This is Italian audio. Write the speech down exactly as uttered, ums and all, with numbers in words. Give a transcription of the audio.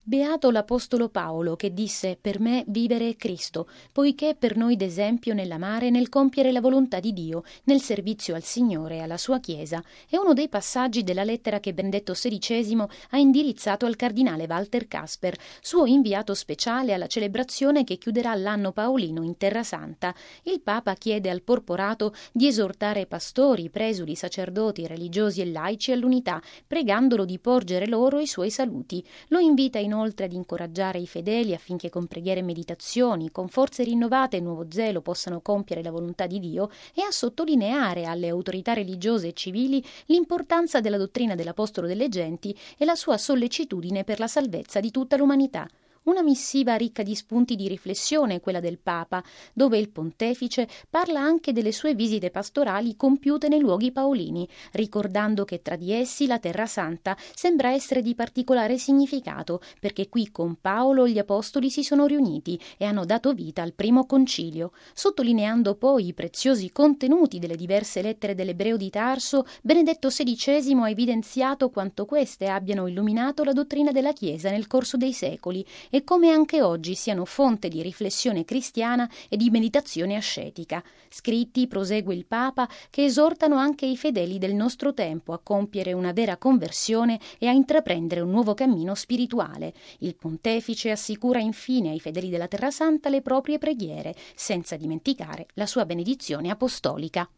Beato l'Apostolo Paolo che disse: «Per me vivere è Cristo», poiché per noi d'esempio nell'amare e nel compiere la volontà di Dio, nel servizio al Signore e alla sua Chiesa. È uno dei passaggi della lettera che Benedetto sedicesimo ha indirizzato al cardinale Walter Kasper, suo inviato speciale alla celebrazione che chiuderà l'anno paolino in Terra Santa. Il Papa chiede al porporato di esortare pastori, presuli, sacerdoti, religiosi e laici all'unità, pregandolo di porgere loro i suoi saluti. Lo invita in Inoltre ad incoraggiare i fedeli affinché con preghiere e meditazioni, con forze rinnovate e nuovo zelo possano compiere la volontà di Dio e a sottolineare alle autorità religiose e civili l'importanza della dottrina dell'Apostolo delle Genti e la sua sollecitudine per la salvezza di tutta l'umanità. Una missiva ricca di spunti di riflessione, quella del Papa, dove il pontefice parla anche delle sue visite pastorali compiute nei luoghi paolini, ricordando che tra di essi la Terra Santa sembra essere di particolare significato, perché qui con Paolo gli apostoli si sono riuniti e hanno dato vita al primo concilio. Sottolineando poi i preziosi contenuti delle diverse lettere dell'Ebreo di Tarso, Benedetto sedicesimo ha evidenziato quanto queste abbiano illuminato la dottrina della Chiesa nel corso dei secoli e come anche oggi siano fonte di riflessione cristiana e di meditazione ascetica. Scritti, prosegue il Papa, che esortano anche i fedeli del nostro tempo a compiere una vera conversione e a intraprendere un nuovo cammino spirituale. Il Pontefice assicura infine ai fedeli della Terra Santa le proprie preghiere, senza dimenticare la sua benedizione apostolica.